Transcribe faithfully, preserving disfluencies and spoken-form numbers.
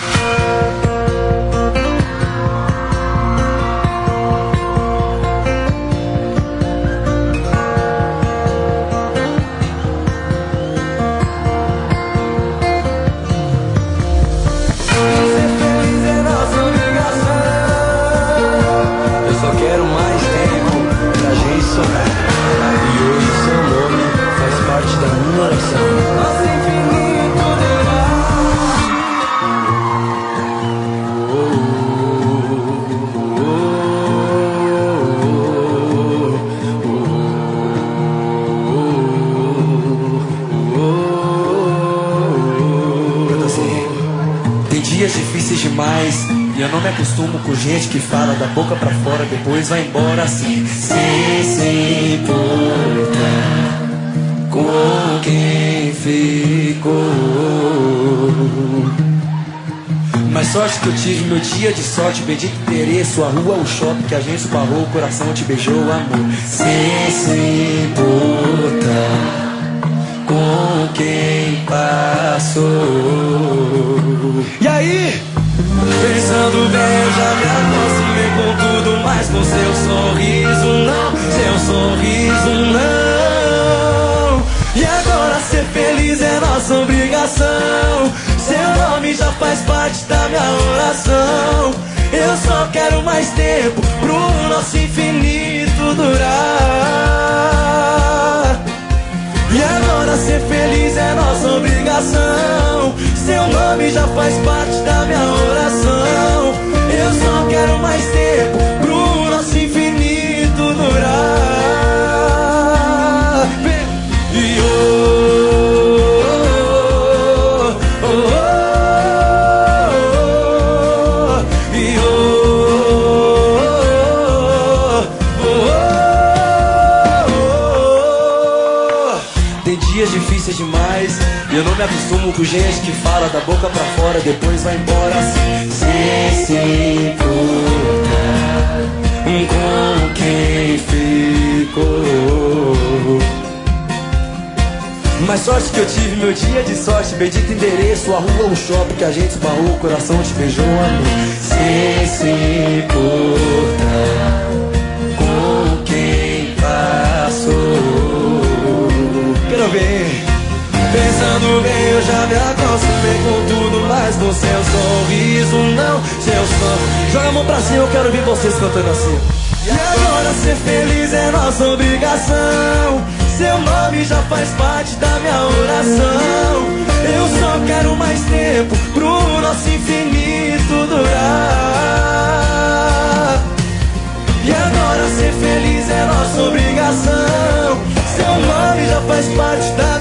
Dias difíceis demais e eu não me acostumo com gente que fala da boca pra fora, depois vai embora assim, sem se importar com quem ficou. Mas sorte que eu tive meu dia de sorte, bendito endereço, a rua, o shopping que a gente esbarrou, o coração te beijou, amor. Sem se importar com quem passou. E aí? Pensando bem, eu já me aproximei com tudo, mas com seu sorriso não, seu sorriso não. E agora ser feliz é nossa obrigação, seu nome já faz parte da minha oração. Eu só quero mais tempo pro nosso infinito durar. E agora ser feliz é nossa obrigação, seu nome já faz parte da minha oração. Eu só quero mais tempo pro nosso infinito durar. E oh, oh, oh, oh, e oh, oh, oh, oh. Tem dias difíceis demais e eu não me acostumo com gente que fala da boca pra fora, depois vai embora assim, sem se importar com quem ficou. Mas sorte que eu tive meu dia de sorte, bendito endereço, a rua, o shopping que a gente esbarrou, o coração te beijou, amor. Sem se importar com quem passou. Quero ver. Pensando bem, eu já me acostumei com tudo, mas com seu sorriso não, seu sorriso. Joga a mão pra cima, eu quero ver vocês cantando assim. E agora ser feliz é nossa obrigação, seu nome já faz parte da minha oração. Eu só quero mais tempo pro nosso infinito durar. E agora ser feliz é nossa obrigação, seu nome já faz parte da